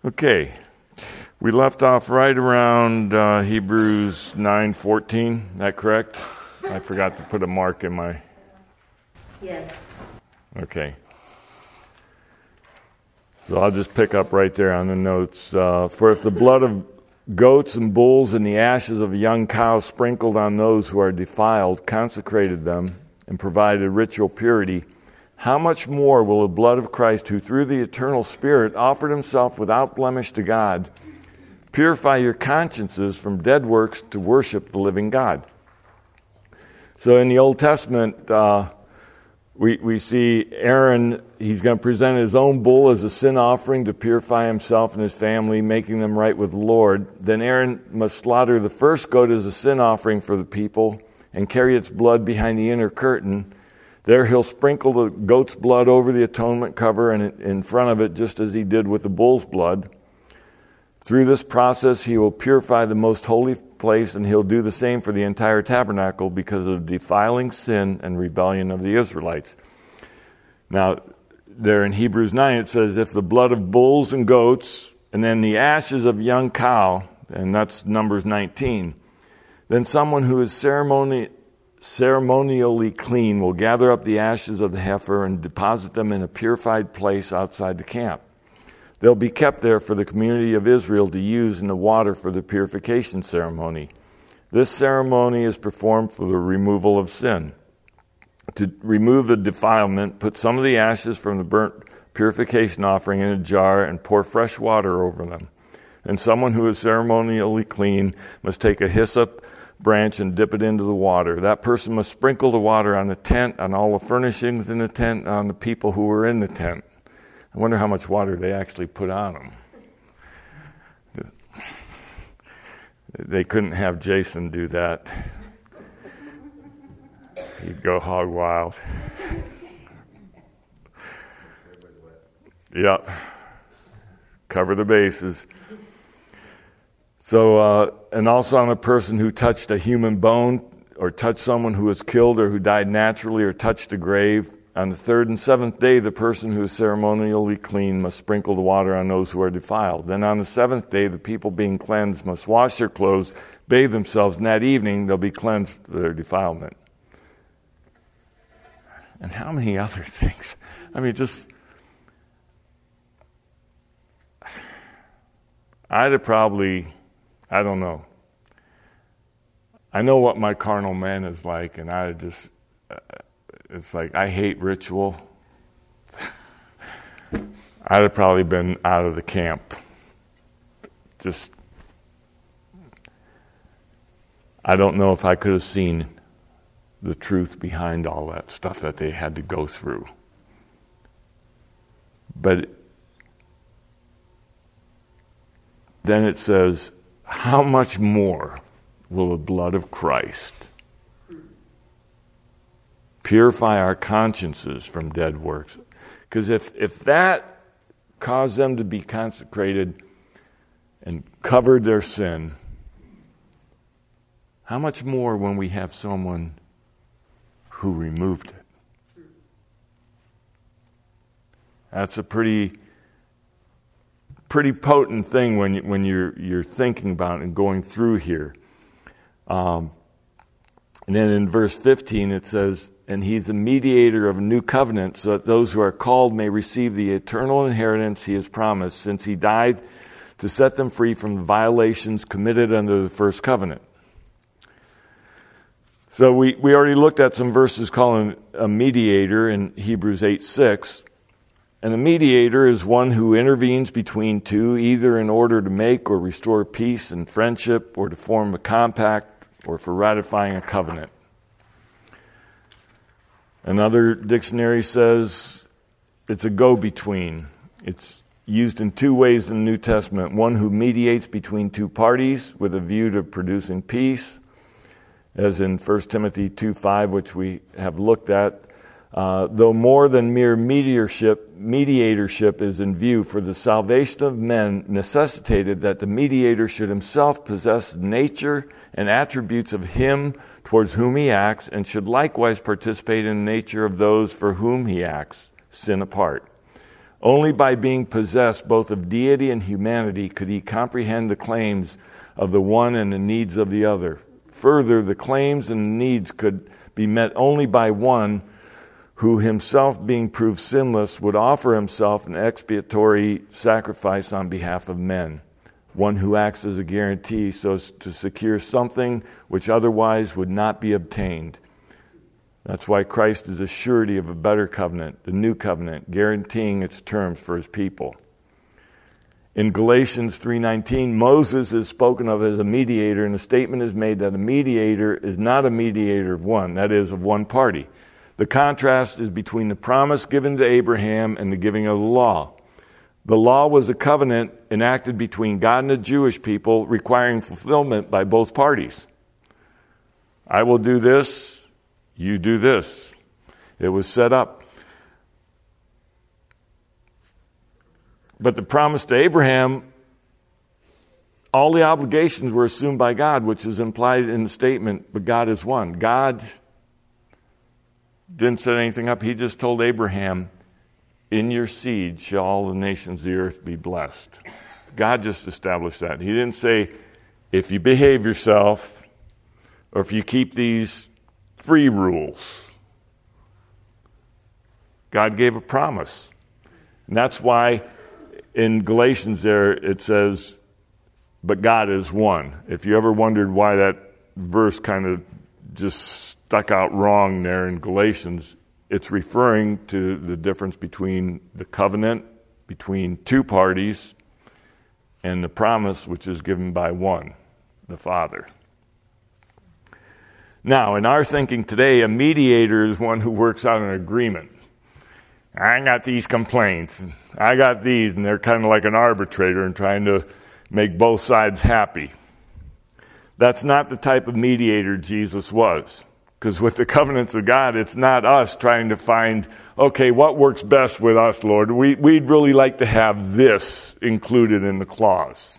Okay, we left off right around Hebrews 9:14. Is that correct? I forgot to put a mark in my... Yes. Okay. So I'll just pick up right there on the notes. For if the blood of goats and bulls and the ashes of a young cow sprinkled on those who are defiled consecrated them and provided ritual purity, how much more will the blood of Christ, who through the eternal Spirit offered himself without blemish to God, purify your consciences from dead works to worship the living God? So in the Old Testament, we see Aaron, he's going to present his own bull as a sin offering to purify himself and his family, making them right with the Lord. Then Aaron must slaughter the first goat as a sin offering for the people and carry its blood behind the inner curtain. There he'll sprinkle the goat's blood over the atonement cover and in front of it, just as he did with the bull's blood. Through this process, he will purify the most holy place, and he'll do the same for the entire tabernacle because of defiling sin and rebellion of the Israelites. Now, there in Hebrews 9, it says, if the blood of bulls and goats, and then the ashes of young cow, and that's Numbers 19, then someone who is ceremonially clean will gather up the ashes of the heifer and deposit them in a purified place outside the camp. They'll be kept there for the community of Israel to use in the water for the purification ceremony. This ceremony is performed for the removal of sin. To remove the defilement, put some of the ashes from the burnt purification offering in a jar and pour fresh water over them. And someone who is ceremonially clean must take a hyssop branch and dip it into the water. That person must sprinkle the water on the tent, on all the furnishings in the tent, on the people who were in the tent. I wonder how much water they actually put on them. They couldn't have Jason do that. He'd go hog wild. Yep. Cover the bases. So, and also on a person who touched a human bone or touched someone who was killed or who died naturally or touched a grave. On the third and seventh day, the person who is ceremonially clean must sprinkle the water on those who are defiled. Then on the seventh day, the people being cleansed must wash their clothes, bathe themselves, and that evening they'll be cleansed of their defilement. And how many other things? I mean, just... I'd have probably... I don't know. I know what my carnal man is like, and I just... it's like, I hate ritual. I'd have probably been out of the camp. Just, I don't know if I could have seen the truth behind all that stuff that they had to go through. But then it says, how much more will the blood of Christ purify our consciences from dead works? Because if that caused them to be consecrated and covered their sin, how much more when we have someone who removed it? That's a pretty potent thing when you're thinking about it and going through here. And then in verse 15 it says, and he's the mediator of a new covenant so that those who are called may receive the eternal inheritance he has promised, since he died to set them free from the violations committed under the first covenant. So we already looked at some verses calling a mediator in Hebrews 8:6. And a mediator is one who intervenes between two, either in order to make or restore peace and friendship, or to form a compact, or for ratifying a covenant. Another dictionary says it's a go-between. It's used in two ways in the New Testament. One who mediates between two parties with a view to producing peace, as in 1 Timothy 2:5, which we have looked at. Though more than mere mediatorship is in view, for the salvation of men necessitated that the mediator should himself possess the nature and attributes of him towards whom he acts, and should likewise participate in the nature of those for whom he acts, sin apart. Only by being possessed both of deity and humanity could he comprehend the claims of the one and the needs of the other. Further, the claims and needs could be met only by one who, himself being proved sinless, would offer himself an expiatory sacrifice on behalf of men, one who acts as a guarantee so as to secure something which otherwise would not be obtained. That's why Christ is a surety of a better covenant, the new covenant, guaranteeing its terms for his people. In Galatians 3:19, Moses is spoken of as a mediator, and a statement is made that a mediator is not a mediator of one, that is, of one party. The contrast is between the promise given to Abraham and the giving of the law. The law was a covenant enacted between God and the Jewish people, requiring fulfillment by both parties. I will do this, you do this. It was set up. But the promise to Abraham, all the obligations were assumed by God, which is implied in the statement, but God is one. God didn't set anything up. He just told Abraham, in your seed shall all the nations of the earth be blessed. God just established that. He didn't say, if you behave yourself, or if you keep these 3 rules. God gave a promise. And that's why in Galatians there it says, but God is one. If you ever wondered why that verse kind of just stuck out wrong there in Galatians, it's referring to the difference between the covenant between 2 parties and the promise which is given by one, the Father. Now, in our thinking today, a mediator is one who works out an agreement. I got these complaints, I got these, and they're kind of like an arbitrator and trying to make both sides happy. That's not the type of mediator Jesus was. Because with the covenants of God, it's not us trying to find, okay, what works best with us, Lord? We'd really like to have this included in the clause.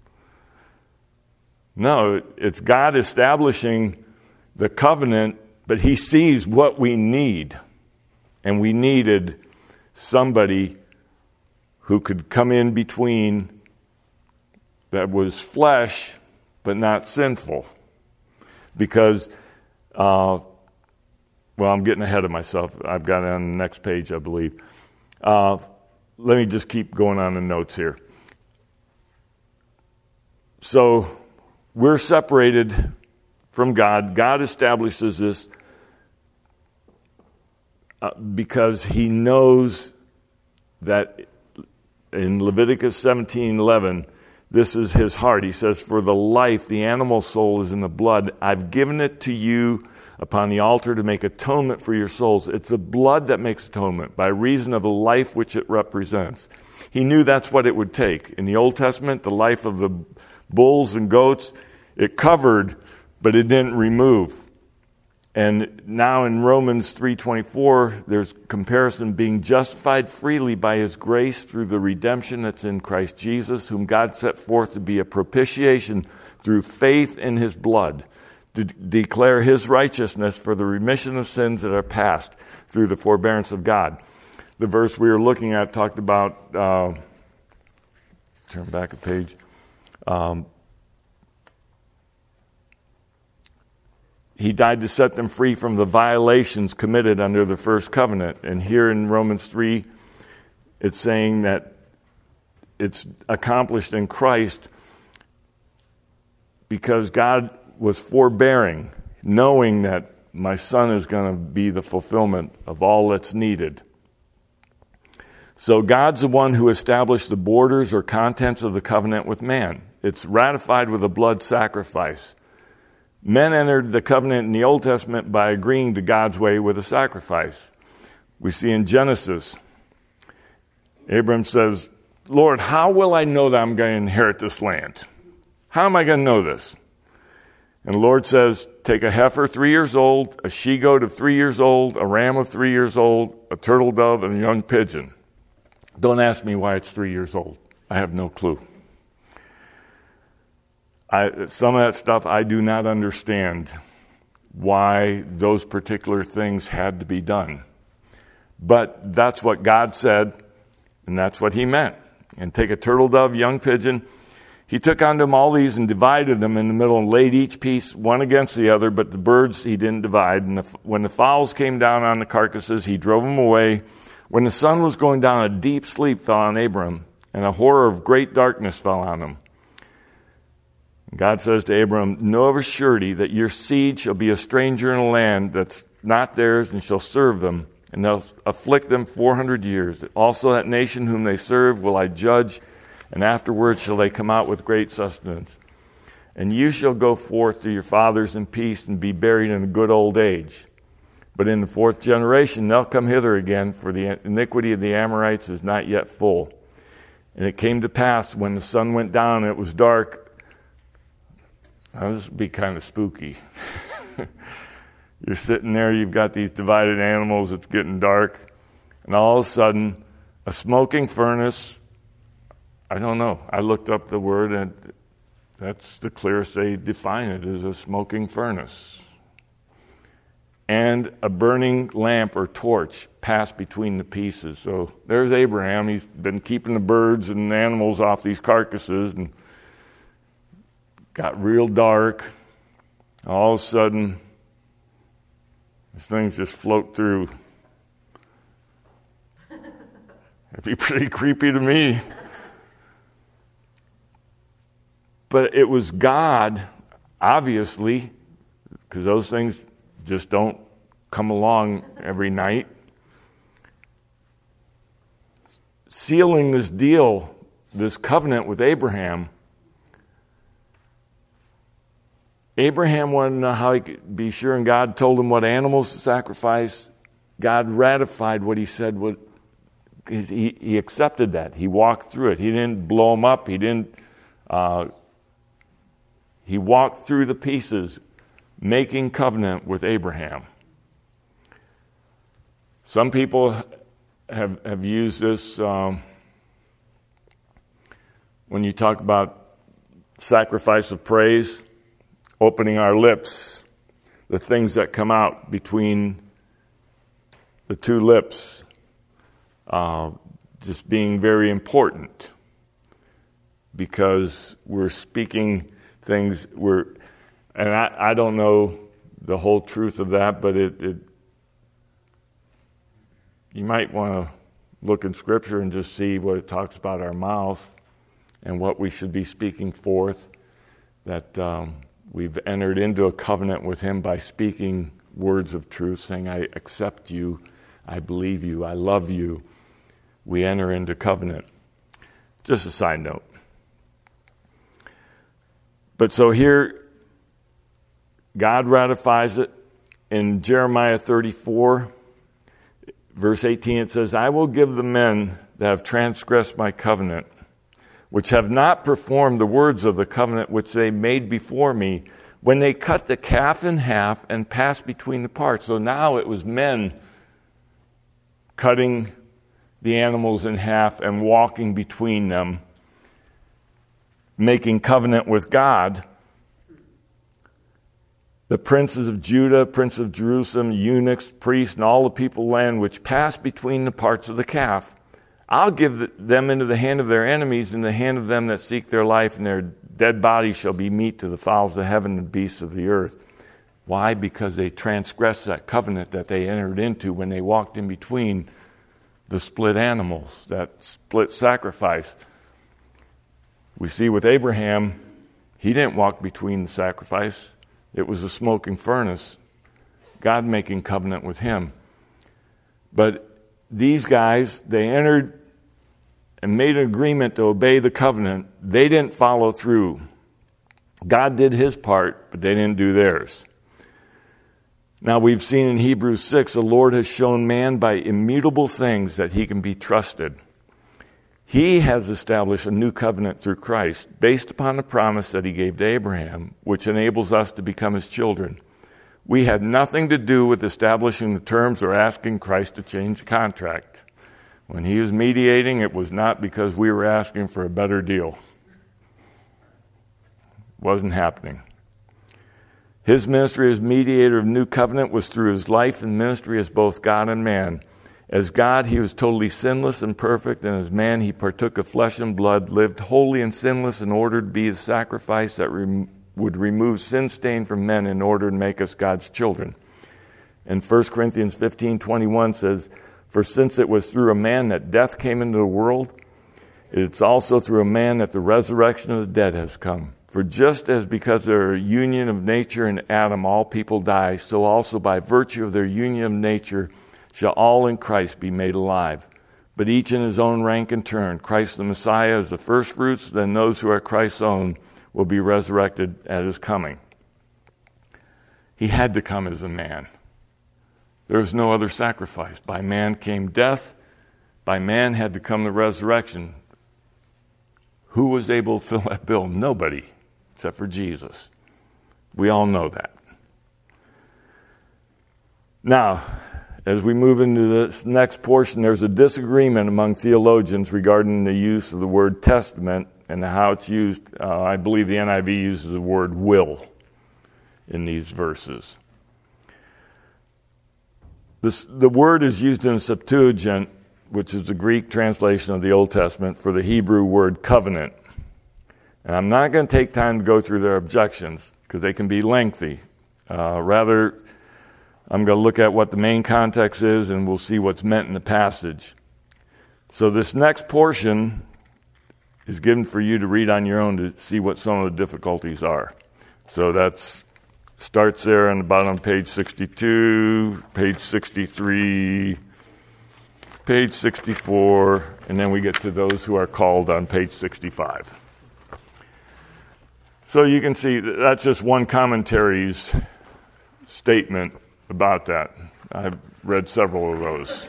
No, it's God establishing the covenant, but he sees what we need. And we needed somebody who could come in between that was flesh, but not sinful. Because well, I'm getting ahead of myself. I've got it on the next page, I believe. Let me just keep going on the notes here. So we're separated from God. God establishes this because he knows that in Leviticus 17:11, this is his heart. He says, for the life, the animal soul is in the blood. I've given it to you upon the altar to make atonement for your souls. It's the blood that makes atonement by reason of the life which it represents. He knew that's what it would take. In the Old Testament, the life of the bulls and goats, it covered, but it didn't remove. And now in Romans 3:24, there's comparison, being justified freely by his grace through the redemption that's in Christ Jesus, whom God set forth to be a propitiation through faith in his blood, to declare his righteousness for the remission of sins that are past through the forbearance of God. The verse we were looking at talked about, turn back a page, he died to set them free from the violations committed under the first covenant. And here in Romans 3, it's saying that it's accomplished in Christ because God was forbearing, knowing that my son is going to be the fulfillment of all that's needed. So God's the one who established the borders or contents of the covenant with man. It's ratified with a blood sacrifice. Men entered the covenant in the Old Testament by agreeing to God's way with a sacrifice. We see in Genesis, Abram says, Lord, how will I know that I'm going to inherit this land? How am I going to know this? And the Lord says, take a heifer 3 years old, a she-goat of 3 years old, a ram of 3 years old, a turtle dove, and a young pigeon. Don't ask me why it's 3 years old. I have no clue. Some of that stuff I do not understand why those particular things had to be done. But that's what God said, And that's what he meant. And take a turtle dove, young pigeon. He took unto him all these and divided them in the middle and laid each piece one against the other, but the birds he didn't divide. And when the fowls came down on the carcasses, he drove them away. When the sun was going down, a deep sleep fell on Abram, and a horror of great darkness fell on him. And God says to Abram, know of a surety that your seed shall be a stranger in a land that's not theirs, and shall serve them, and they'll afflict them 400 years. Also that nation whom they serve will I judge, and afterwards shall they come out with great sustenance. And you shall go forth to your fathers in peace and be buried in a good old age. But in the fourth generation they'll come hither again, for the iniquity of the Amorites is not yet full. And it came to pass when the sun went down and it was dark. Now this would be kind of spooky. You're sitting there, you've got these divided animals, it's getting dark, and all of a sudden a smoking furnace. I don't know. I looked up the word, and that's the clearest they define it, as a smoking furnace. And a burning lamp or torch passed between the pieces. So there's Abraham. He's been keeping the birds and animals off these carcasses, and got real dark. All of a sudden, these things just float through. It'd be pretty creepy to me. But it was God, obviously, because those things just don't come along every night, sealing this deal, this covenant with Abraham. Abraham wanted to know how he could be sure, and God told him what animals to sacrifice. God ratified what he said. He accepted that. He walked through it. He didn't blow them up. He walked through the pieces, making covenant with Abraham. Some people have used this when you talk about sacrifice of praise, opening our lips, the things that come out between the two lips, just being very important, because we're speaking things. And I don't know the whole truth of that, but you might want to look in Scripture and just see what it talks about our mouth and what we should be speaking forth, that we've entered into a covenant with Him by speaking words of truth, saying, I accept you, I believe you, I love you. We enter into covenant. Just a side note. But so here, God ratifies it. In Jeremiah 34, verse 18, it says, I will give the men that have transgressed my covenant, which have not performed the words of the covenant which they made before me, when they cut the calf in half and passed between the parts. So now it was men cutting the animals in half and walking between them, making covenant with God. The princes of Judah, prince of Jerusalem, eunuchs, priests, and all the people land which pass between the parts of the calf, I'll give them into the hand of their enemies, in the hand of them that seek their life, and their dead bodies shall be meat to the fowls of heaven and beasts of the earth. Why? Because they transgressed that covenant that they entered into when they walked in between the split animals, that split sacrifice. We see with Abraham, he didn't walk between the sacrifice. It was a smoking furnace. God making covenant with him. But these guys, they entered and made an agreement to obey the covenant. They didn't follow through. God did his part, but they didn't do theirs. Now we've seen in Hebrews 6, the Lord has shown man by immutable things that he can be trusted. He has established a new covenant through Christ, based upon the promise that he gave to Abraham, which enables us to become his children. We had nothing to do with establishing the terms or asking Christ to change the contract. When he was mediating, it was not because we were asking for a better deal. It wasn't happening. His ministry as mediator of new covenant was through his life and ministry as both God and man. As God, he was totally sinless and perfect, and as man, he partook of flesh and blood, lived holy and sinless in order to be the sacrifice that would remove sin stain from men in order to make us God's children. And 1 Corinthians 15:21 says, "For since it was through a man that death came into the world, it's also through a man that the resurrection of the dead has come. For just as because of their union of nature in Adam all people die, so also by virtue of their union of nature shall all in Christ be made alive. But each in his own rank and turn. Christ the Messiah is the firstfruits, then those who are Christ's own will be resurrected at his coming." He had to come as a man. There was no other sacrifice. By man came death. By man had to come the resurrection. Who was able to fill that bill? Nobody, except for Jesus. We all know that. Now, as we move into this next portion, there's a disagreement among theologians regarding the use of the word testament and how it's used. I believe the NIV uses the word will in these verses. The word is used in the Septuagint, which is the Greek translation of the Old Testament, for the Hebrew word covenant. And I'm not going to take time to go through their objections because they can be lengthy. Rather, I'm going to look at what the main context is, and we'll see what's meant in the passage. So this next portion is given for you to read on your own to see what some of the difficulties are. So that's starts there on the bottom of page 62, page 63, page 64, and then we get to those who are called on page 65. So you can see that's just one commentary's statement about that. I've read several of those.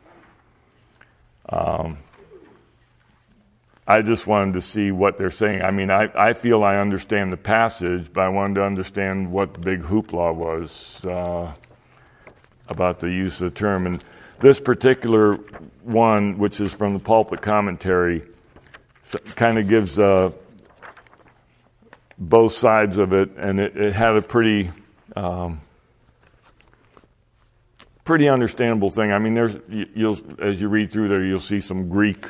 I just wanted to see what they're saying. I mean, I feel I understand the passage, but I wanted to understand what the big hoopla was about the use of the term. And this particular one, which is from the Pulpit Commentary, kind of gives both sides of it, and it had a pretty understandable thing. I mean, as you read through there, you'll see some Greek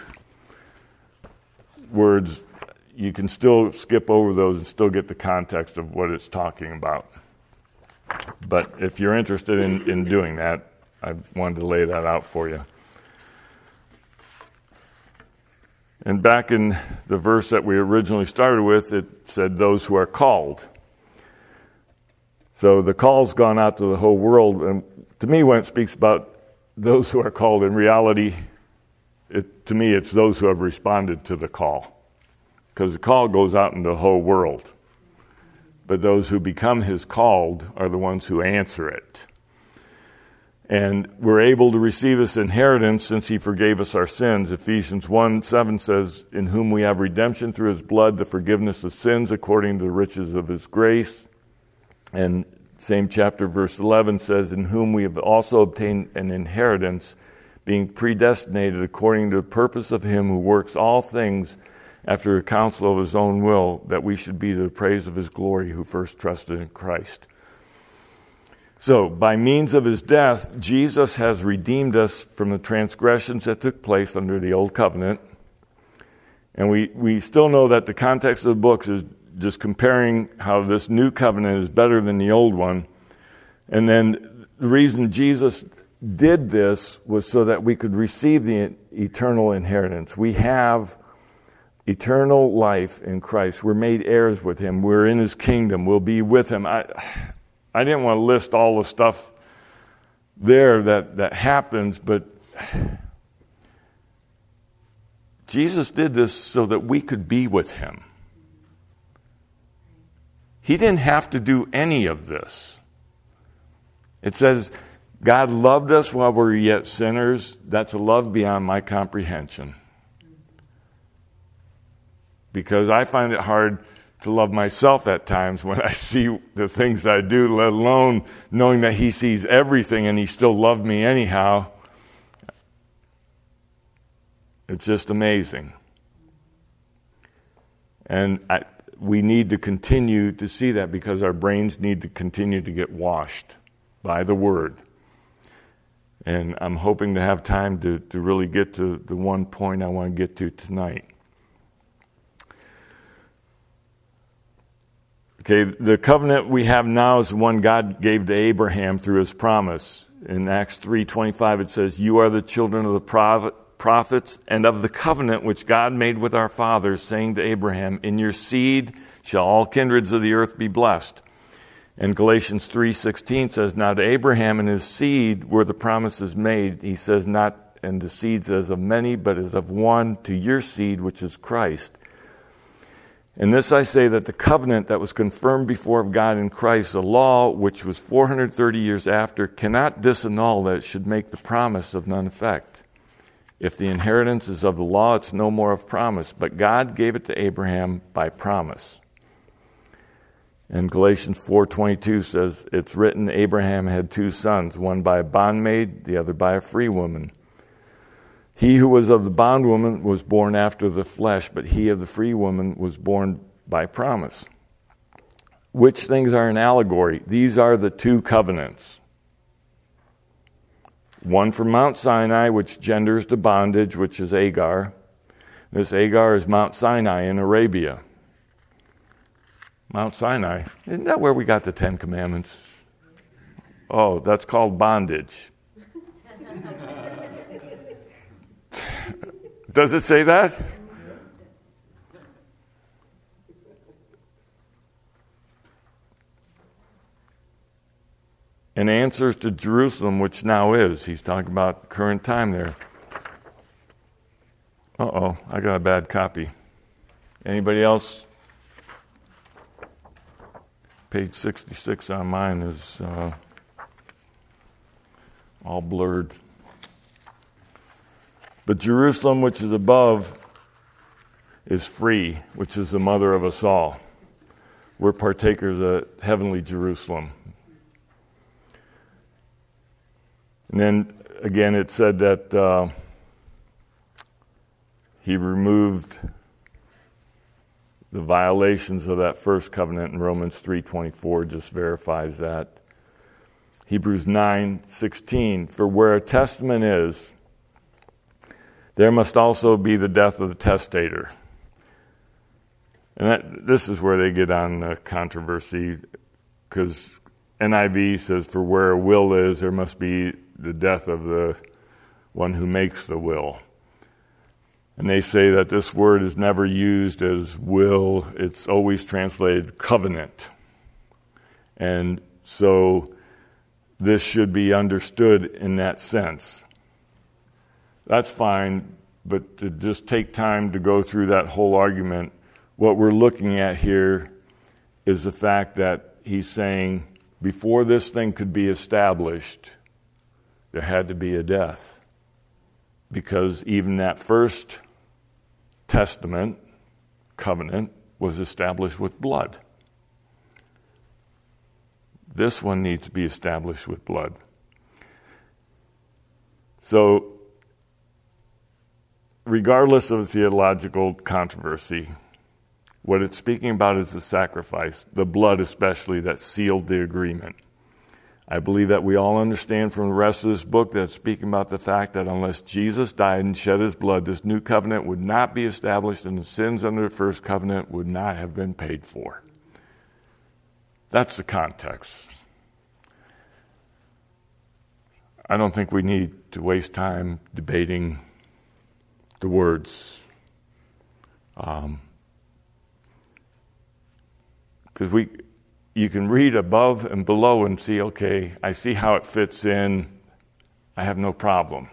words. You can still skip over those and still get the context of what it's talking about. But if you're interested in doing that, I wanted to lay that out for you. And back in the verse that we originally started with, it said those who are called. So the call's gone out to the whole world. And to me, when it speaks about those who are called, in reality, to me, it's those who have responded to the call. Because the call goes out into the whole world. But those who become his called are the ones who answer it. And we're able to receive this inheritance since he forgave us our sins. Ephesians 1:7 says, "In whom we have redemption through his blood, the forgiveness of sins according to the riches of his grace." And same chapter, verse 11 says, "In whom we have also obtained an inheritance, being predestinated according to the purpose of him who works all things after the counsel of his own will, that we should be to the praise of his glory who first trusted in Christ." So, by means of his death, Jesus has redeemed us from the transgressions that took place under the old covenant. And we still know that the context of the books is just comparing how this new covenant is better than the old one. And then the reason Jesus did this was so that we could receive the eternal inheritance. We have eternal life in Christ. We're made heirs with him. We're in his kingdom. We'll be with him. I didn't want to list all the stuff there that happens, but Jesus did this so that we could be with him. He didn't have to do any of this. It says, God loved us while we were yet sinners. That's a love beyond my comprehension. Because I find it hard to love myself at times when I see the things I do, let alone knowing that he sees everything and he still loved me anyhow. It's just amazing. And we need to continue to see that because our brains need to continue to get washed by the Word. And I'm hoping to have time to really get to the one point I want to get to tonight. Okay, the covenant we have now is the one God gave to Abraham through his promise. In Acts 3:25 it says, "You are the children of the prophets and of the covenant which God made with our fathers, saying to Abraham, in your seed shall all kindreds of the earth be blessed." And Galatians 3:16 says, "Now to Abraham and his seed were the promises made." He says, "Not and the seeds as of many, but as of one, to your seed, which is Christ." And this I say, that the covenant that was confirmed before of God in Christ, the law, which was 430 years after, cannot disannul that it should make the promise of none effect. If the inheritance is of the law, it's no more of promise, but God gave it to Abraham by promise. And Galatians 4:22 says, "It's written, Abraham had two sons, one by a bondmaid, the other by a free woman. He who was of the bondwoman was born after the flesh, but he of the free woman was born by promise." Which things are an allegory? These are the two covenants. One from Mount Sinai, which genders to bondage, which is Agar. This Agar is Mount Sinai in Arabia. Mount Sinai, isn't that where we got the Ten Commandments? Oh, that's called bondage. Does it say that? And answers to Jerusalem, which now is. He's talking about current time there. I got a bad copy. Anybody else? Page 66 on mine is all blurred. But Jerusalem, which is above, is free, which is the mother of us all. We're partakers of heavenly Jerusalem. And then, again, it said that he removed the violations of that first covenant in Romans 3:24 just verifies that. Hebrews 9:16, "For where a testament is, there must also be the death of the testator." And this is where they get on the controversy, because NIV says, "For where a will is, there must be the death of the one who makes the will." And they say that this word is never used as will, it's always translated covenant. And so this should be understood in that sense. That's fine, but to just take time to go through that whole argument, what we're looking at here is the fact that he's saying before this thing could be established, there had to be a death. Because even that first testament, covenant, was established with blood. This one needs to be established with blood. So, regardless of theological controversy, what it's speaking about is the sacrifice, the blood especially, that sealed the agreement. I believe that we all understand from the rest of this book that it's speaking about the fact that unless Jesus died and shed his blood, this new covenant would not be established and the sins under the first covenant would not have been paid for. That's the context. I don't think we need to waste time debating the words. Because you can read above and below and see, okay, I see how it fits in. I have no problem.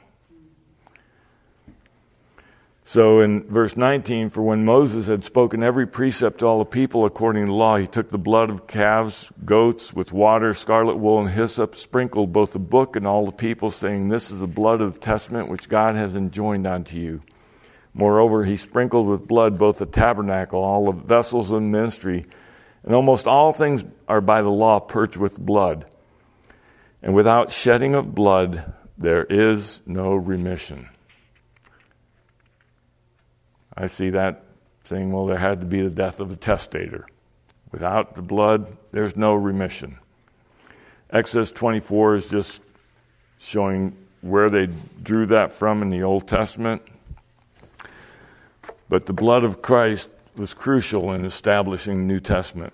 So in verse 19, "For when Moses had spoken every precept to all the people according to the law, he took the blood of calves, goats, with water, scarlet wool, and hyssop, sprinkled both the book and all the people, saying, 'This is the blood of the testament which God has enjoined unto you.' Moreover, he sprinkled with blood both the tabernacle, all the vessels of the ministry, and almost all things are by the law purged with blood. And without shedding of blood, there is no remission." I see that saying, well, there had to be the death of the testator. Without the blood, there's no remission. Exodus 24 is just showing where they drew that from in the Old Testament. But the blood of Christ was crucial in establishing the New Testament.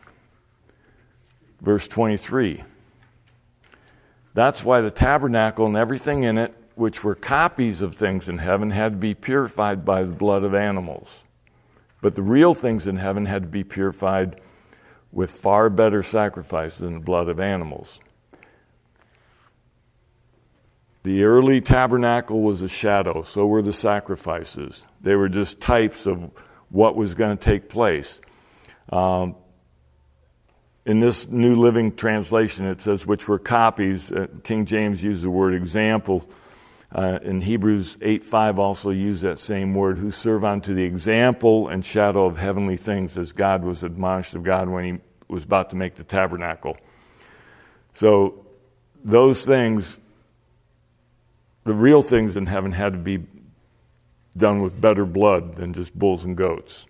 Verse 23. That's why the tabernacle and everything in it, which were copies of things in heaven, had to be purified by the blood of animals. But the real things in heaven had to be purified with far better sacrifice than the blood of animals. The early tabernacle was a shadow, so were the sacrifices. They were just types of what was going to take place. In this New Living Translation, it says, which were copies. King James used the word example. In Hebrews 8:5 also used that same word, who serve unto the example and shadow of heavenly things, as God was admonished of God when he was about to make the tabernacle. So those things, the real things in heaven, had to be done with better blood than just bulls and goats.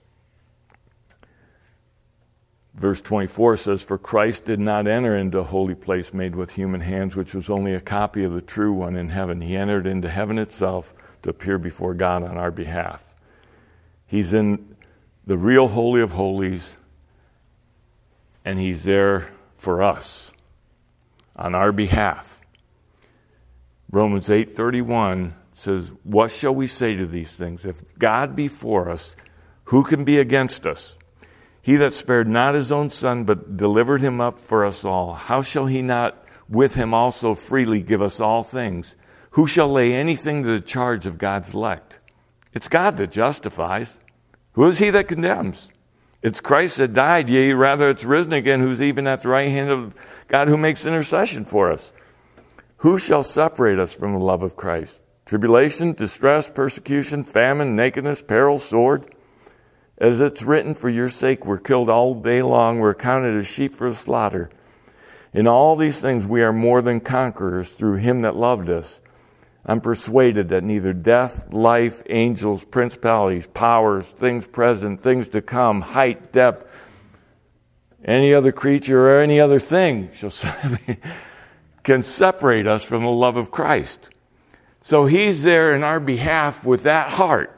Verse 24 says, for Christ did not enter into a holy place made with human hands, which was only a copy of the true one in heaven. He entered into heaven itself to appear before God on our behalf. He's in the real Holy of Holies, and he's there for us on our behalf. Romans 8:31 says, what shall we say to these things? If God be for us, who can be against us? He that spared not his own son, but delivered him up for us all, how shall he not with him also freely give us all things? Who shall lay anything to the charge of God's elect? It's God that justifies. Who is he that condemns? It's Christ that died, yea, rather it's risen again, who's even at the right hand of God, who makes intercession for us. Who shall separate us from the love of Christ? Tribulation, distress, persecution, famine, nakedness, peril, sword. As it's written, for your sake we're killed all day long, we're counted as sheep for the slaughter. In all these things we are more than conquerors through him that loved us. I'm persuaded that neither death, life, angels, principalities, powers, things present, things to come, height, depth, any other creature or any other thing can separate us from the love of Christ. So he's there in our behalf with that heart.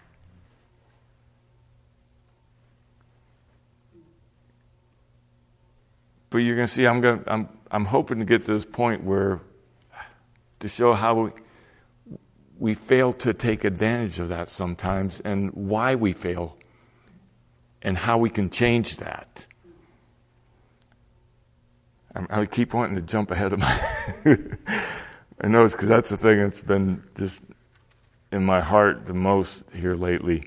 But you're going to see, I'm hoping to get to this point where, to show how we fail to take advantage of that sometimes, and why we fail, and how we can change that. I keep wanting to jump ahead of my notes, because that's the thing that's been just in my heart the most here lately.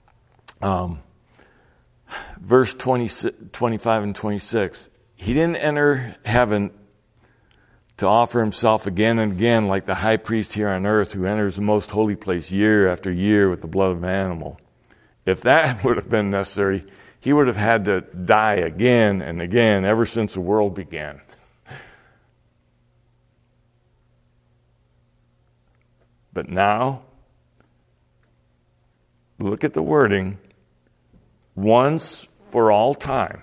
Verse 25 and 26. He didn't enter heaven to offer himself again and again like the high priest here on earth, who enters the most holy place year after year with the blood of an animal. If that would have been necessary, he would have had to die again and again ever since the world began. But now, look at the wording, once for all time.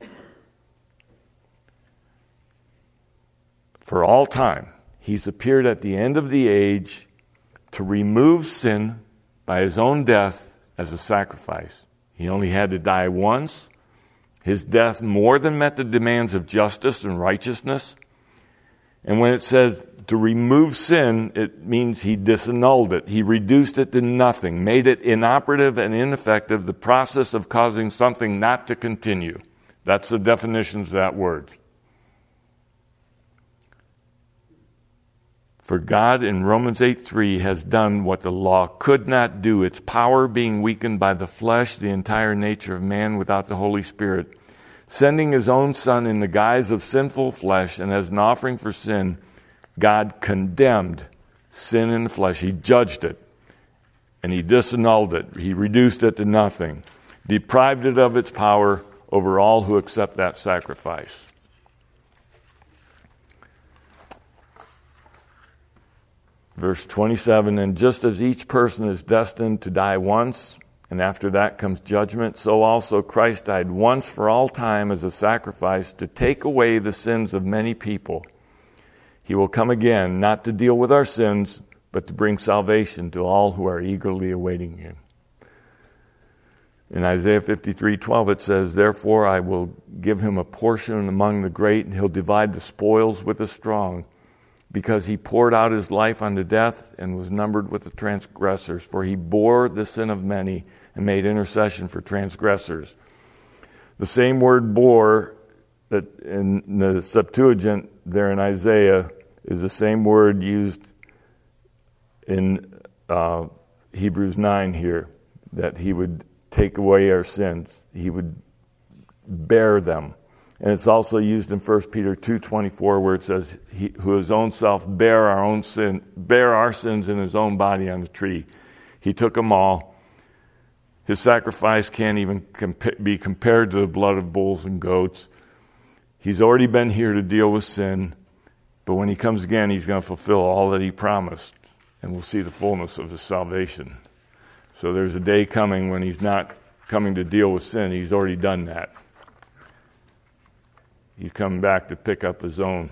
For all time, he's appeared at the end of the age to remove sin by his own death as a sacrifice. He only had to die once. His death more than met the demands of justice and righteousness. And when it says to remove sin, it means he disannulled it. He reduced it to nothing, made it inoperative and ineffective, the process of causing something not to continue. That's the definitions of that word. For God in Romans 8:3 has done what the law could not do, its power being weakened by the flesh, the entire nature of man without the Holy Spirit, sending his own Son in the guise of sinful flesh, and as an offering for sin, God condemned sin in the flesh. He judged it, and he disannulled it. He reduced it to nothing, deprived it of its power over all who accept that sacrifice. Verse 27, and just as each person is destined to die once, and after that comes judgment, so also Christ died once for all time as a sacrifice to take away the sins of many people. He will come again, not to deal with our sins, but to bring salvation to all who are eagerly awaiting him. In Isaiah 53:12 it says, "Therefore I will give him a portion among the great, and he'll divide the spoils with the strong, because he poured out his life unto death and was numbered with the transgressors. For he bore the sin of many and made intercession for transgressors." The same word bore that in the Septuagint there in Isaiah is the same word used in Hebrews 9 here, that he would take away our sins. He would bear them. And it's also used in 1 Peter 2:24 where it says, "He who his own self bare our sins in his own body on the tree. He took them all. His sacrifice can't even be compared to the blood of bulls and goats. He's already been here to deal with sin, but when he comes again, he's going to fulfill all that he promised, and we'll see the fullness of his salvation." So there's a day coming when he's not coming to deal with sin. He's already done that. He's coming back to pick up his own.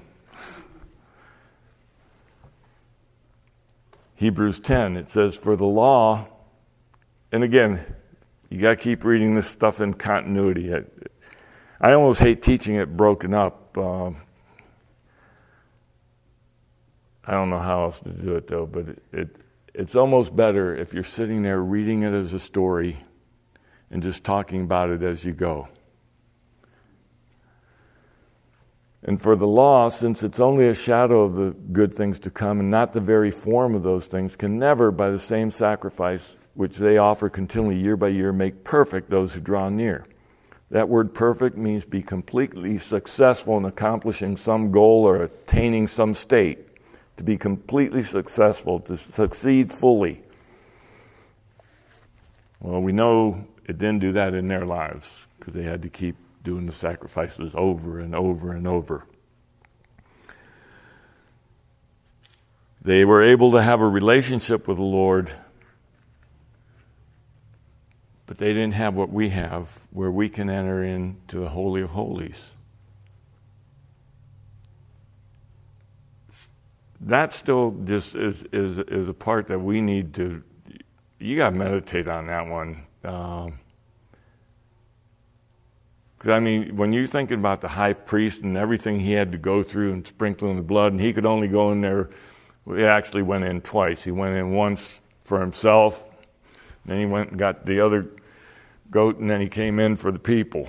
Hebrews 10, it says, "For the law," and again, you got to keep reading this stuff in continuity. I almost hate teaching it broken up. I don't know how else to do it, though, but it's almost better if you're sitting there reading it as a story and just talking about it as you go. "And for the law, since it's only a shadow of the good things to come and not the very form of those things, can never, by the same sacrifice which they offer continually year by year, make perfect those who draw near." That word perfect means be completely successful in accomplishing some goal or attaining some state. To be completely successful, to succeed fully. Well, we know it didn't do that in their lives because they had to keep doing the sacrifices over and over and over. They were able to have a relationship with the Lord, but they didn't have what we have, where we can enter into the Holy of Holies. That still just is a part that we need to, you got to meditate on that one. Because, I mean, when you're thinking about the high priest and everything he had to go through and sprinkling the blood, and he could only go in there, he actually went in twice. He went in once for himself, then he went and got the other goat, and then he came in for the people.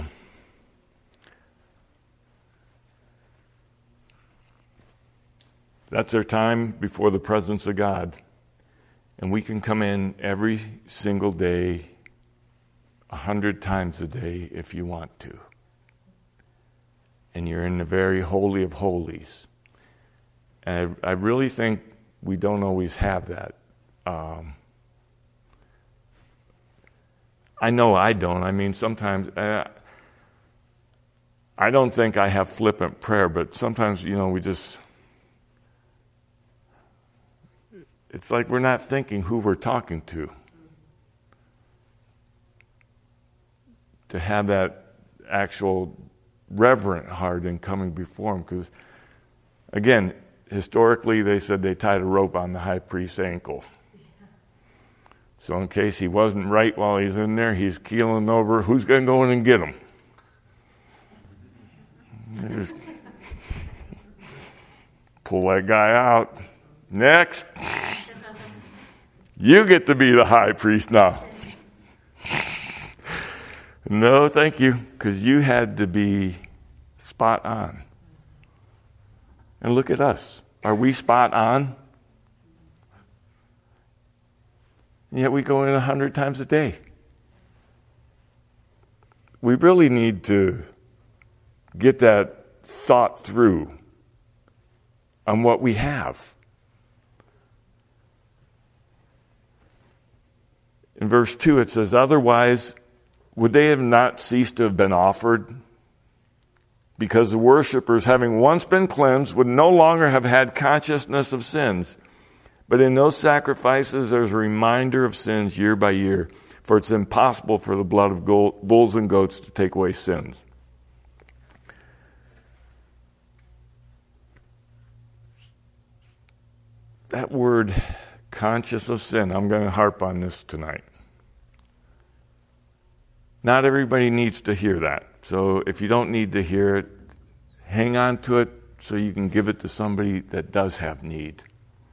That's their time before the presence of God. And we can come in every single day, 100 times a day if you want to. And you're in the very holy of holies. And I really think we don't always have that. I know I don't. I mean, sometimes I don't think I have flippant prayer, but sometimes, we just... It's like we're not thinking who we're talking to. To have that actual reverent heart in coming before him. Because, again, historically they said they tied a rope on the high priest's ankle. So in case he wasn't right while he's in there, he's keeling over. Who's going to go in and get him? Just pull that guy out. Next. You get to be the high priest now. No, thank you, because you had to be spot on. And look at us. Are we spot on? And yet we go in 100 times a day. We really need to get that thought through on what we have. In verse 2 it says, "Otherwise, would they have not ceased to have been offered? Because the worshipers, having once been cleansed, would no longer have had consciousness of sins. But in those sacrifices, there's a reminder of sins year by year. For it's impossible for the blood of bulls and goats to take away sins." that word, conscious of sin, I'm going to harp on this tonight. Not everybody needs to hear that. So if you don't need to hear it, hang on to it so you can give it to somebody that does have need.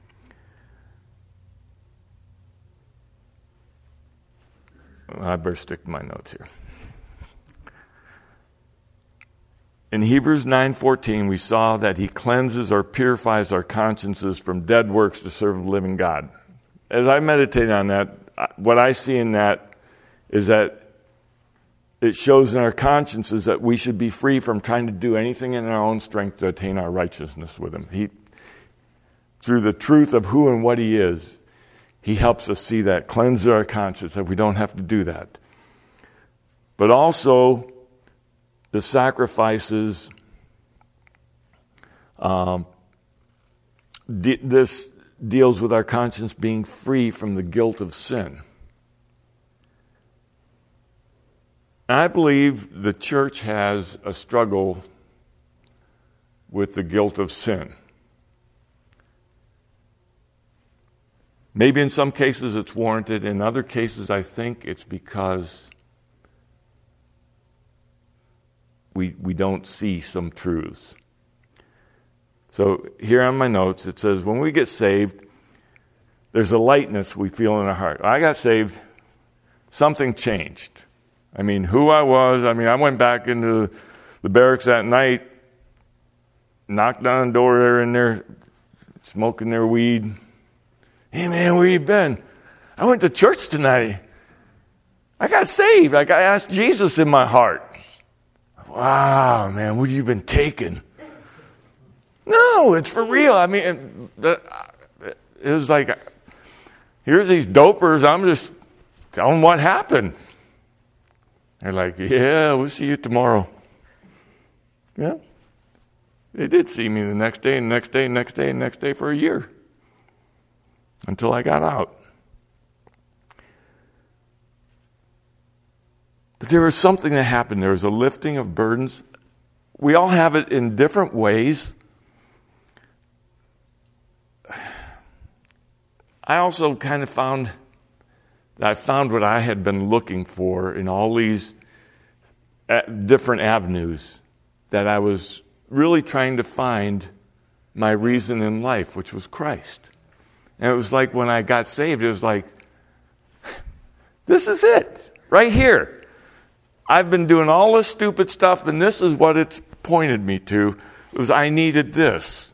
I better stick to my notes here. In Hebrews 9:14, we saw that he cleanses or purifies our consciences from dead works to serve the living God. As I meditate on that, what I see in that is that it shows in our consciences that we should be free from trying to do anything in our own strength to attain our righteousness with him. Through the truth of who and what he is, he helps us see that, cleanse our conscience, that we don't have to do that. But also, the sacrifices, this deals with our conscience being free from the guilt of sin. I believe the church has a struggle with the guilt of sin. Maybe in some cases it's warranted. In other cases, I think it's because we don't see some truths. So here on my notes, it says, when we get saved, there's a lightness we feel in our heart. I got saved, something changed. I mean, who I was, I went back into the barracks that night, knocked on the door, they're in there smoking their weed. Hey man, where you been? I went to church tonight. I got saved. I asked Jesus in my heart. Wow, man, what have you been taking? No, it's for real. It was like, here's these dopers. I'm just telling them what happened. They're like, yeah, we'll see you tomorrow. Yeah. They did see me the next day, and next day, and next day, and next day for a year. Until I got out. But there was something that happened. There was a lifting of burdens. We all have it in different ways. I also kind of found what I had been looking for in all these different avenues, that I was really trying to find my reason in life, which was Christ. And it was like when I got saved, it was like, this is it, right here. I've been doing all this stupid stuff, and this is what it's pointed me to. It was, I needed this.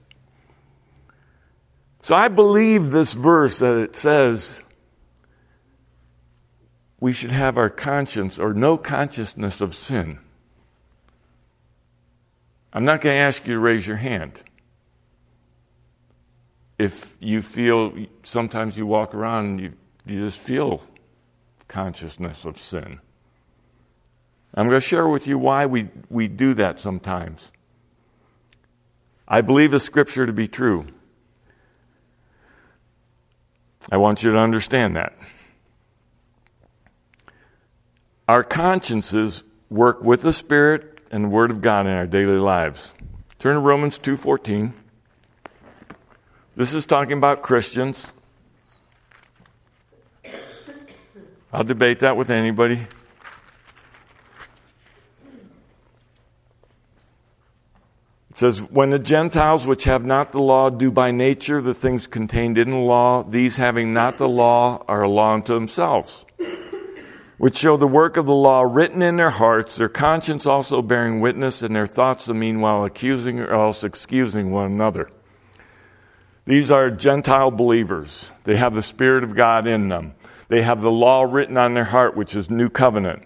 So I believe this verse that it says we should have our conscience or no consciousness of sin. I'm not going to ask you to raise your hand. If you feel, sometimes you walk around and you just feel consciousness of sin. I'm going to share with you why we do that sometimes. I believe the scripture to be true. I want you to understand that. Our consciences work with the Spirit and the Word of God in our daily lives. Turn to Romans 2:14. This is talking about Christians. I'll debate that with anybody. It says, when the Gentiles which have not the law do by nature the things contained in the law, these having not the law are a law unto themselves, which show the work of the law written in their hearts, their conscience also bearing witness, and their thoughts the meanwhile accusing or else excusing one another. These are Gentile believers. They have the Spirit of God in them. They have the law written on their heart, which is New Covenant.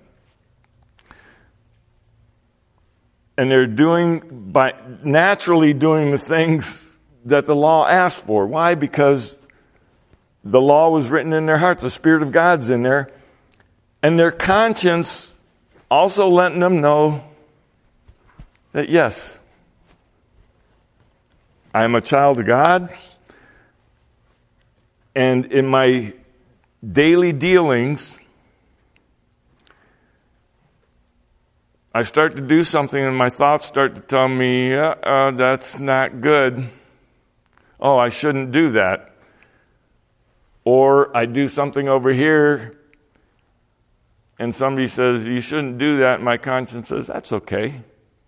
And they're naturally doing the things that the law asked for. Why? Because the law was written in their heart. The Spirit of God's in there. And their conscience also letting them know that, yes, I am a child of God. And in my daily dealings, I start to do something and my thoughts start to tell me, that's not good. Oh, I shouldn't do that. Or I do something over here and somebody says, you shouldn't do that. And my conscience says, that's okay.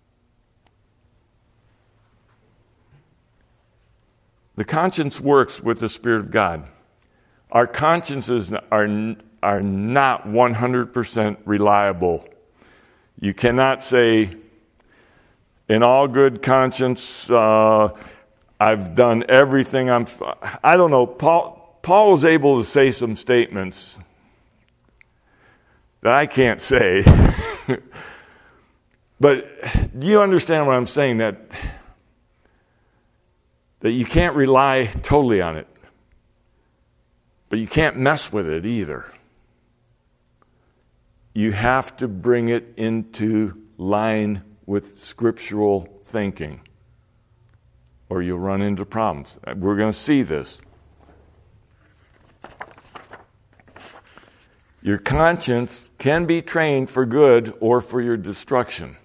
The conscience works with the Spirit of God. Our consciences are not 100% reliable. You cannot say, in all good conscience, I've done everything. I don't know. Paul was able to say some statements that I can't say. But do you understand what I'm saying? That you can't rely totally on it. But you can't mess with it either. You have to bring it into line with scriptural thinking, or you'll run into problems. We're going to see this. Your conscience can be trained for good or for your destruction.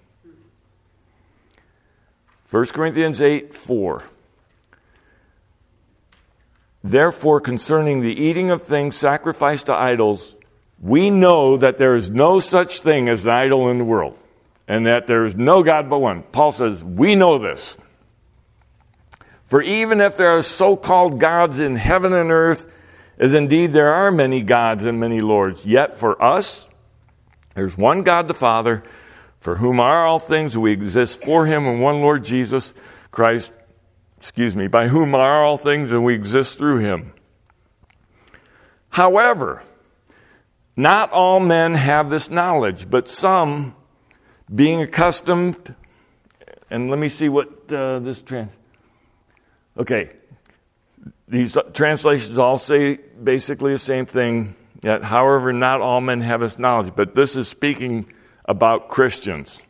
1 Corinthians 8:4. Therefore, concerning the eating of things sacrificed to idols, we know that there is no such thing as an idol in the world, and that there is no God but one. Paul says, we know this. For even if there are so-called gods in heaven and earth, as indeed there are many gods and many lords, yet for us, there's one God the Father, for whom are all things, we exist for him, and one Lord Jesus Christ, by whom are all things, and we exist through him. However, not all men have this knowledge, but some, being accustomed, and let me see what this Okay, these translations all say basically the same thing, yet however, not all men have this knowledge, but this is speaking about Christians.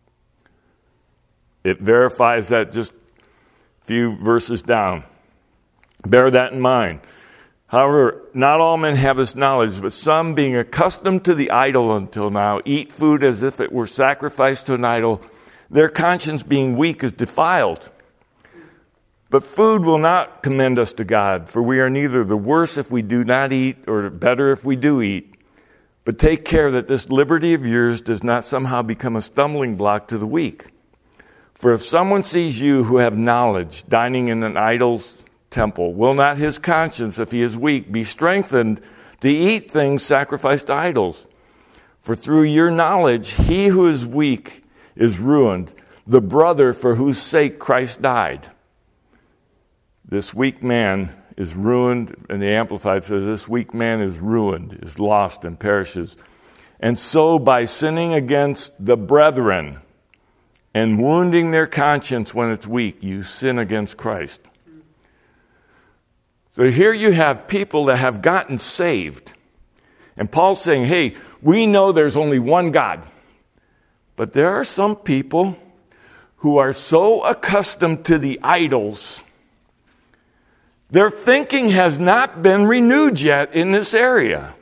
It verifies that just a few verses down. Bear that in mind. However, not all men have this knowledge, but some, being accustomed to the idol until now, eat food as if it were sacrificed to an idol, their conscience being weak is defiled. But food will not commend us to God, for we are neither the worse if we do not eat, or better if we do eat. But take care that this liberty of yours does not somehow become a stumbling block to the weak. For if someone sees you who have knowledge dining in an idol's temple, will not his conscience, if he is weak, be strengthened to eat things sacrificed to idols? For through your knowledge, he who is weak is ruined, the brother for whose sake Christ died. This weak man is ruined, and the Amplified says this weak man is ruined, is lost, and perishes. And so by sinning against the brethren and wounding their conscience when it's weak, you sin against Christ. So here you have people that have gotten saved. And Paul's saying, hey, we know there's only one God. But there are some people who are so accustomed to the idols, their thinking has not been renewed yet in this area.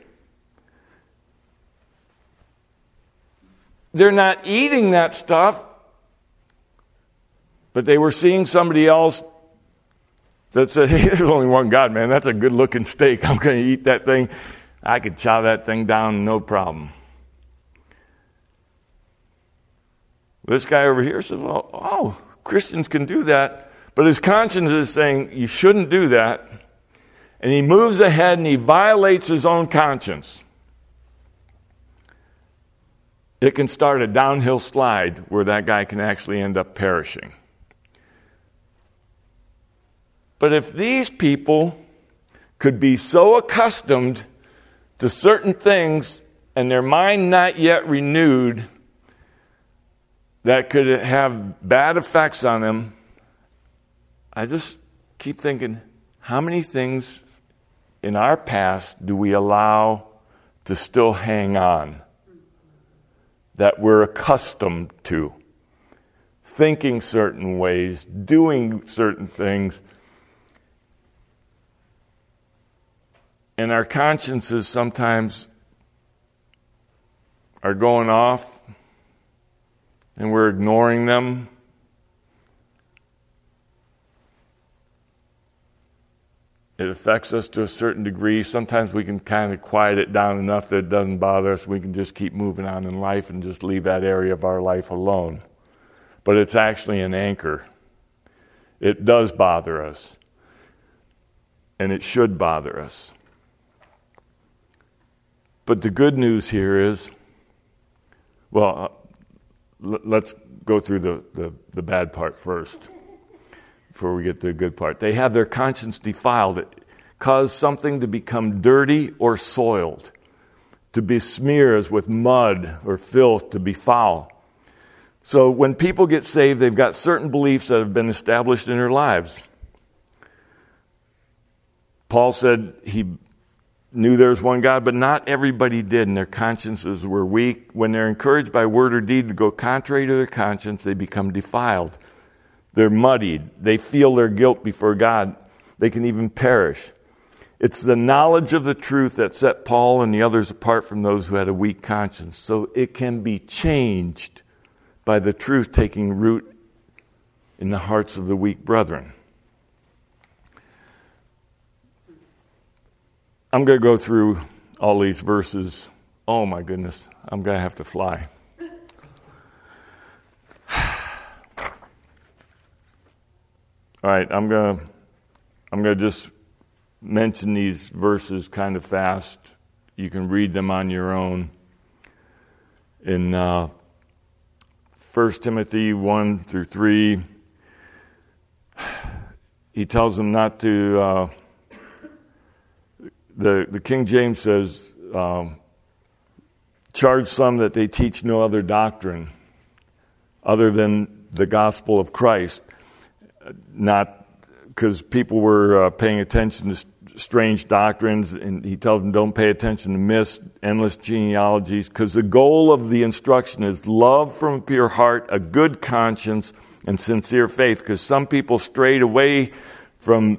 They're not eating that stuff, but they were seeing somebody else that said, hey, there's only one God, man. That's a good-looking steak. I'm going to eat that thing. I could chow that thing down, no problem. This guy over here says, oh, Christians can do that. But his conscience is saying, you shouldn't do that. And he moves ahead and he violates his own conscience. It can start a downhill slide where that guy can actually end up perishing. But if these people could be so accustomed to certain things and their mind not yet renewed, that could have bad effects on them, I just keep thinking, how many things in our past do we allow to still hang on that we're accustomed to? Thinking certain ways, doing certain things. And our consciences sometimes are going off and we're ignoring them. It affects us to a certain degree. Sometimes we can kind of quiet it down enough that it doesn't bother us. We can just keep moving on in life and just leave that area of our life alone. But it's actually an anchor. It does bother us. And it should bother us. But the good news here is, let's go through the bad part first before we get to the good part. They have their conscience defiled. It caused something to become dirty or soiled, to besmear as with mud or filth, to be foul. So when people get saved, they've got certain beliefs that have been established in their lives. Paul said he knew there was one God, but not everybody did, and their consciences were weak. When they're encouraged by word or deed to go contrary to their conscience, they become defiled. They're muddied. They feel their guilt before God. They can even perish. It's the knowledge of the truth that set Paul and the others apart from those who had a weak conscience. So it can be changed by the truth taking root in the hearts of the weak brethren. I'm going to go through all these verses. Oh my goodness, I'm going to have to fly. All right, I'm going to just mention these verses kind of fast. You can read them on your own. In 1 Timothy 1 through 3, he tells them not to, the King James says, charge some that they teach no other doctrine other than the gospel of Christ. Not because people were paying attention to strange doctrines, and he tells them don't pay attention to myths, endless genealogies, because the goal of the instruction is love from a pure heart, a good conscience, and sincere faith. Because some people strayed away from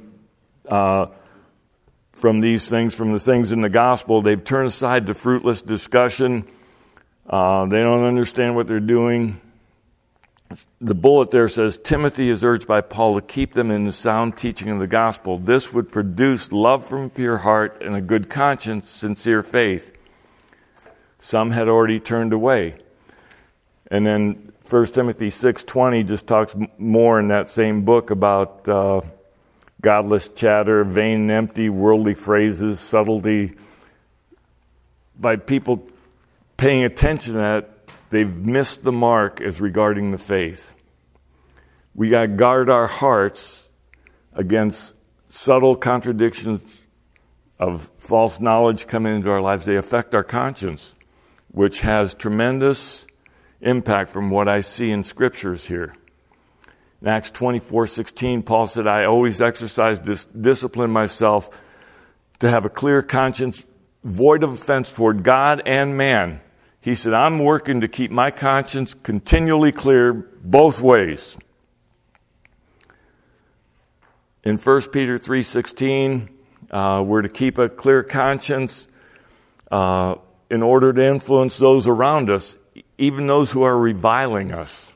these things, from the things in the gospel. They've turned aside to fruitless discussion. They don't understand what they're doing. The bullet there says, Timothy is urged by Paul to keep them in the sound teaching of the gospel. This would produce love from a pure heart and a good conscience, sincere faith. Some had already turned away. And then 1 Timothy 6:20 just talks more in that same book about godless chatter, vain and empty, worldly phrases, subtlety. By people paying attention to that, they've missed the mark as regarding the faith. We got to guard our hearts against subtle contradictions of false knowledge coming into our lives. They affect our conscience, which has tremendous impact from what I see in scriptures here. In Acts 24:16, Paul said, I always exercise discipline myself to have a clear conscience, void of offense toward God and man. He said, I'm working to keep my conscience continually clear both ways. In 1 Peter 3:16, we're to keep a clear conscience in order to influence those around us, even those who are reviling us.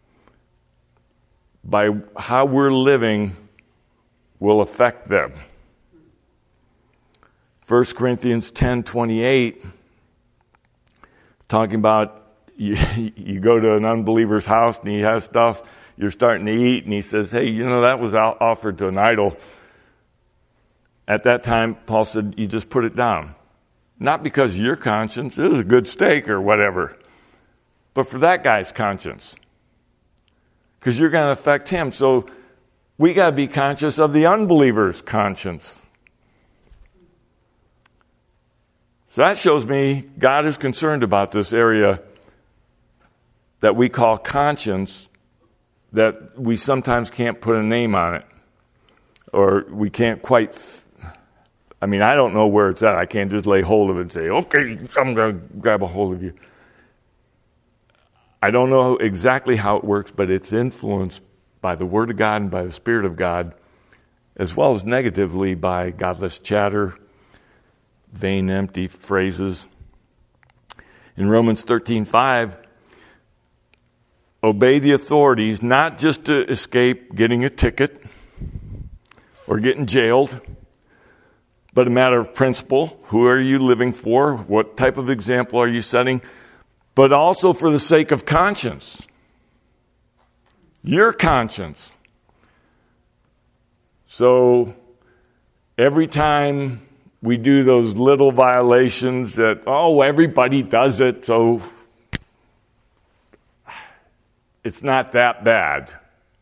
By how we're living will affect them. 1 Corinthians 10:28, talking about you go to an unbeliever's house and he has stuff, you're starting to eat, and he says, hey, that was offered to an idol. At that time, Paul said, you just put it down. Not because of your conscience, it was a good steak or whatever, but for that guy's conscience. Because you're going to affect him. So we got to be conscious of the unbeliever's conscience. So that shows me God is concerned about this area that we call conscience, that we sometimes can't put a name on it. Or we can't quite, I don't know where it's at. I can't just lay hold of it and say, okay, I'm going to grab a hold of you. I don't know exactly how it works, but it's influenced by the Word of God and by the Spirit of God, as well as negatively by godless chatter, vain, empty phrases. In Romans 13:5, obey the authorities, not just to escape getting a ticket or getting jailed, but a matter of principle. Who are you living for? What type of example are you setting? But also for the sake of conscience. Your conscience. So every time we do those little violations that, everybody does it, so it's not that bad.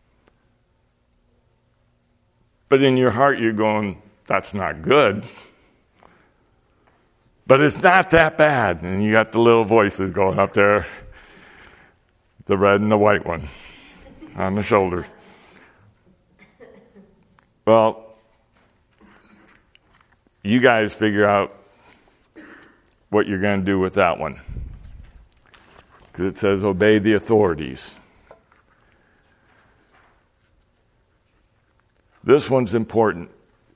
But in your heart you're going, that's not good. But it's not that bad. And you got the little voices going up there, the red and the white one on the shoulders. Well, you guys figure out what you're going to do with that one. Because it says, obey the authorities. This one's important.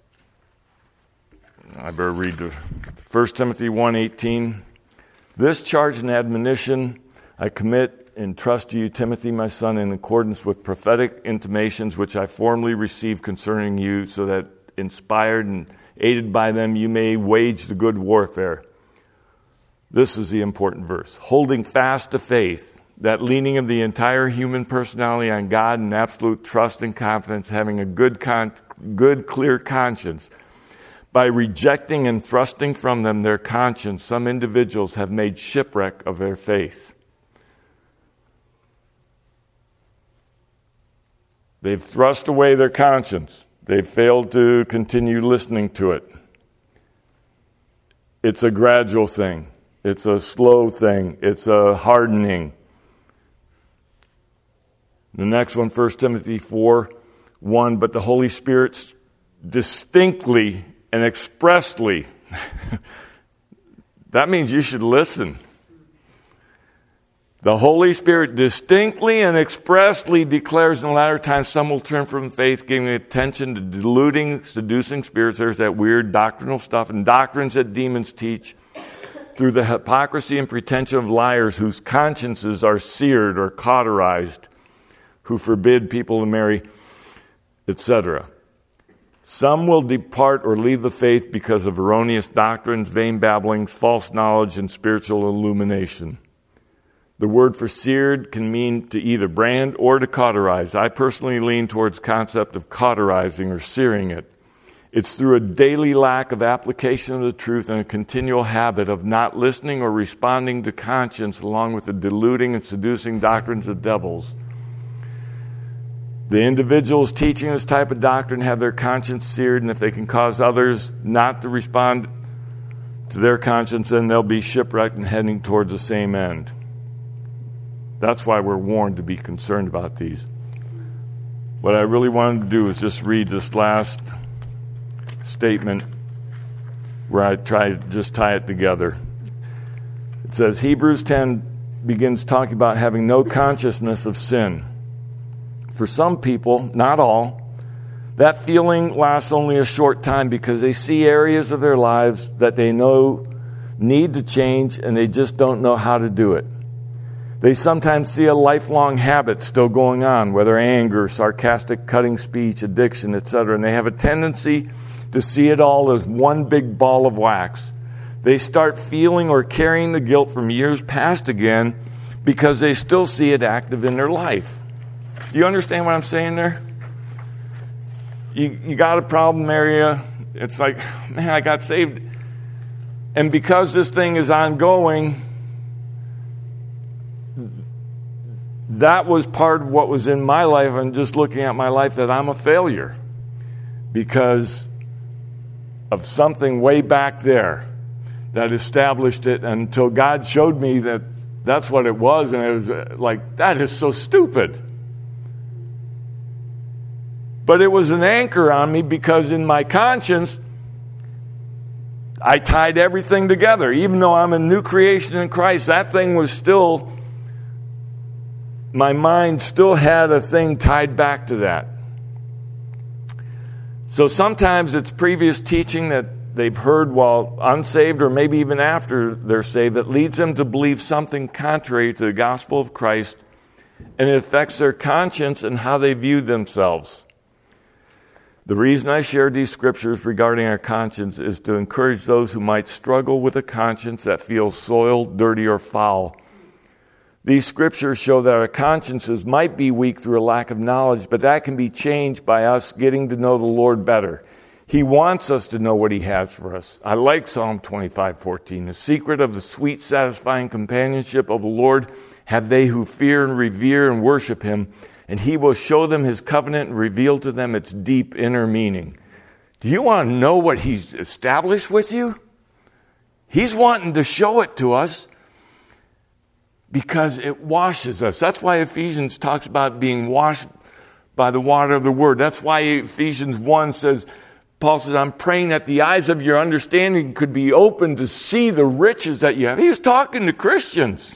I better read 1 Timothy 1:18. This charge and admonition I commit and trust to you, Timothy, my son, in accordance with prophetic intimations which I formerly received concerning you, so that inspired and aided by them you may wage the good warfare. This is the important verse. Holding fast to faith, that leaning of the entire human personality on God and absolute trust and confidence, having a good, clear conscience. By rejecting and thrusting from them their conscience, some individuals have made shipwreck of their faith. They've thrust away their conscience. They've failed to continue listening to it. It's a gradual thing. It's a slow thing. It's a hardening. The next one, 1 Timothy 4:1, but the Holy Spirit distinctly and expressly, that means you should listen. The Holy Spirit distinctly and expressly declares in the latter times some will turn from faith, giving attention to deluding, seducing spirits. There's that weird doctrinal stuff and doctrines that demons teach through the hypocrisy and pretension of liars whose consciences are seared or cauterized, who forbid people to marry, etc. Some will depart or leave the faith because of erroneous doctrines, vain babblings, false knowledge, and spiritual illumination. The word for seared can mean to either brand or to cauterize. I personally lean towards the concept of cauterizing or searing it. It's through a daily lack of application of the truth and a continual habit of not listening or responding to conscience, along with the deluding and seducing doctrines of devils. The individuals teaching this type of doctrine have their conscience seared, and if they can cause others not to respond to their conscience, then they'll be shipwrecked and heading towards the same end. That's why we're warned to be concerned about these. What I really wanted to do is just read this last statement where I try to just tie it together. It says, Hebrews 10 begins talking about having no consciousness of sin. For some people, not all, that feeling lasts only a short time because they see areas of their lives that they know need to change and they just don't know how to do it. They sometimes see a lifelong habit still going on, whether anger, sarcastic, cutting speech, addiction, etc., and they have a tendency to see it all as one big ball of wax. They start feeling or carrying the guilt from years past again because they still see it active in their life. Do you understand what I'm saying there? You got a problem area. It's like, man, I got saved. And because this thing is ongoing, that was part of what was in my life. I'm just looking at my life that I'm a failure because of something way back there that established it until God showed me that that's what it was. And it was like, that is so stupid. But it was an anchor on me because in my conscience, I tied everything together. Even though I'm a new creation in Christ, that thing was still, my mind still had a thing tied back to that. So sometimes it's previous teaching that they've heard while unsaved or maybe even after they're saved that leads them to believe something contrary to the gospel of Christ, and it affects their conscience and how they view themselves. The reason I shared these scriptures regarding our conscience is to encourage those who might struggle with a conscience that feels soiled, dirty, or foul. These scriptures show that our consciences might be weak through a lack of knowledge, but that can be changed by us getting to know the Lord better. He wants us to know what He has for us. I like Psalm 25:14. The secret of the sweet, satisfying companionship of the Lord have they who fear and revere and worship Him, and He will show them His covenant and reveal to them its deep inner meaning. Do you want to know what He's established with you? He's wanting to show it to us because it washes us. That's why Ephesians talks about being washed by the water of the Word. That's why Ephesians 1 says, Paul says, I'm praying that the eyes of your understanding could be opened to see the riches that you have. He was talking to Christians.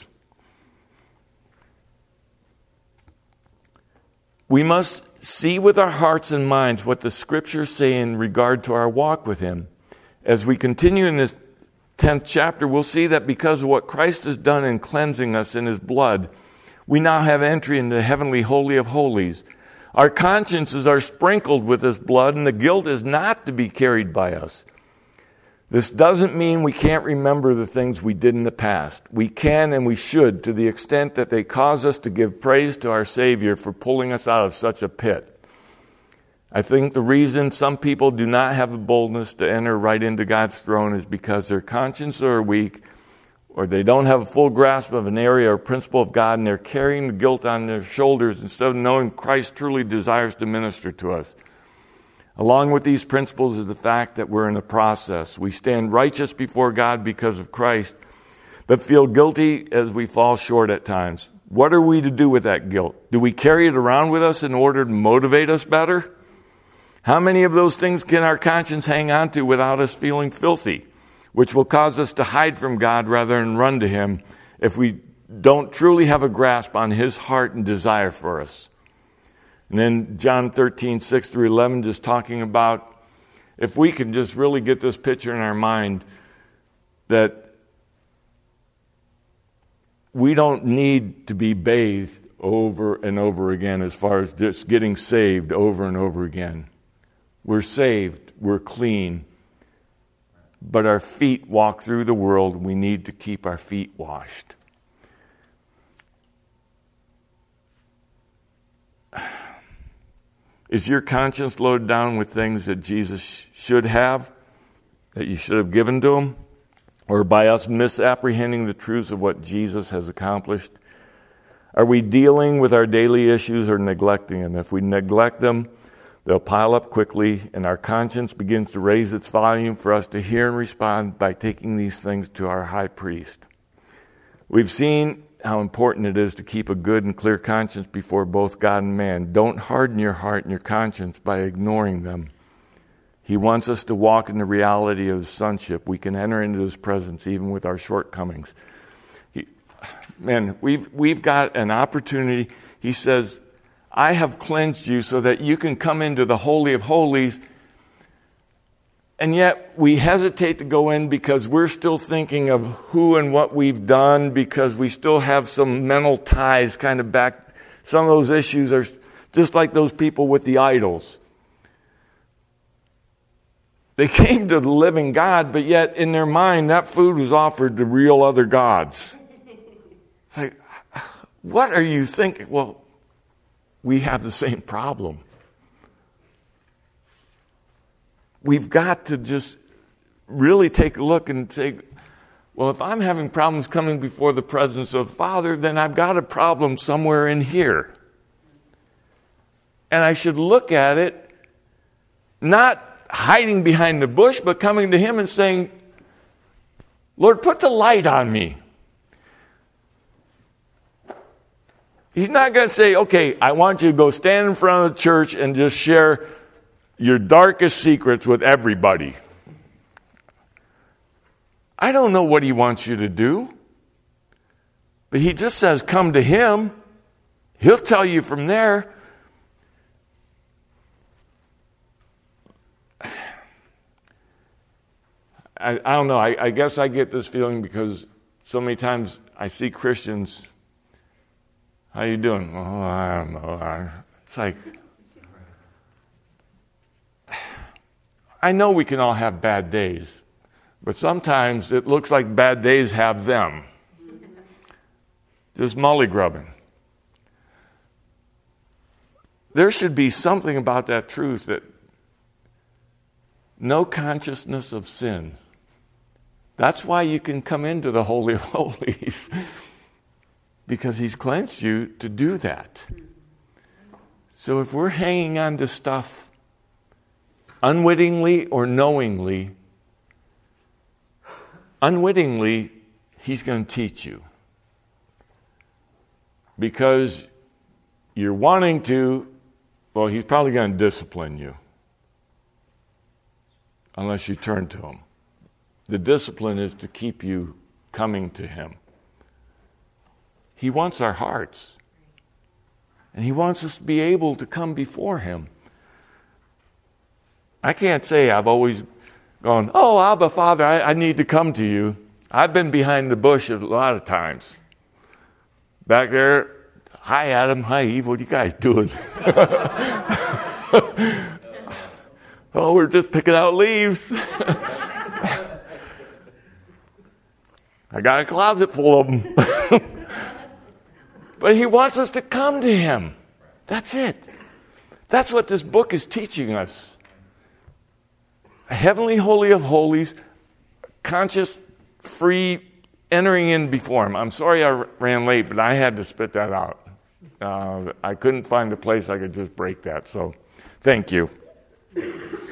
We must see with our hearts and minds what the Scriptures say in regard to our walk with Him. As we continue in this 10th chapter, we'll see that because of what Christ has done in cleansing us in His blood, we now have entry into the heavenly Holy of Holies. Our consciences are sprinkled with His blood, and the guilt is not to be carried by us. This doesn't mean we can't remember the things we did in the past. We can and we should, to the extent that they cause us to give praise to our Savior for pulling us out of such a pit. I think the reason some people do not have the boldness to enter right into God's throne is because their consciences are weak, or they don't have a full grasp of an area or principle of God, and they're carrying the guilt on their shoulders instead of knowing Christ truly desires to minister to us. Along with these principles is the fact that we're in a process. We stand righteous before God because of Christ, but feel guilty as we fall short at times. What are we to do with that guilt? Do we carry it around with us in order to motivate us better? How many of those things can our conscience hang on to without us feeling filthy, which will cause us to hide from God rather than run to Him if we don't truly have a grasp on His heart and desire for us? And then John 13:6-11, just talking about if we can just really get this picture in our mind that we don't need to be bathed over and over again as far as just getting saved over and over again. We're saved, we're clean, but our feet walk through the world. We need to keep our feet washed. Is your conscience loaded down with things that Jesus should have, that you should have given to Him? Or by us misapprehending the truths of what Jesus has accomplished? Are we dealing with our daily issues or neglecting them? If we neglect them, they'll pile up quickly, and our conscience begins to raise its volume for us to hear and respond by taking these things to our high priest. We've seen how important it is to keep a good and clear conscience before both God and man. Don't harden your heart and your conscience by ignoring them. He wants us to walk in the reality of His sonship. We can enter into His presence even with our shortcomings. We've got an opportunity. He says, I have cleansed you so that you can come into the Holy of Holies. And yet we hesitate to go in because we're still thinking of who and what we've done, because we still have some mental ties kind of back. Some of those issues are just like those people with the idols. They came to the living God, but yet in their mind that food was offered to real other gods. It's like, what are you thinking? Well, we have the same problem. We've got to just really take a look and say, well, if I'm having problems coming before the presence of Father, then I've got a problem somewhere in here. And I should look at it, not hiding behind the bush, but coming to Him and saying, Lord, put the light on me. He's not going to say, okay, I want you to go stand in front of the church and just share your darkest secrets with everybody. I don't know what He wants you to do. But He just says, come to Him. He'll tell you from there. I don't know. I guess I get this feeling because so many times I see Christians, how you doing? Oh, I don't know. It's like, I know we can all have bad days, but sometimes it looks like bad days have them. This mully-grubbing. There should be something about that truth that no consciousness of sin. That's why you can come into the Holy of Holies, because he's cleansed you to do that. So if we're hanging on to stuff unwittingly or knowingly, unwittingly, he's going to teach you. Because you're wanting to, well, he's probably going to discipline you. Unless you turn to him. The discipline is to keep you coming to him. He wants our hearts. And he wants us to be able to come before him. I can't say I've always gone, oh, Abba, Father, I need to come to you. I've been behind the bush a lot of times. Back there, hi, Adam, hi, Eve, what are you guys doing? Oh, we're just picking out leaves. I got a closet full of them. But he wants us to come to him. That's it. That's what this book is teaching us. A heavenly holy of holies, conscious, free, entering in before him. I'm sorry I ran late, but I had to spit that out. I couldn't find a place I could just break that. So, thank you.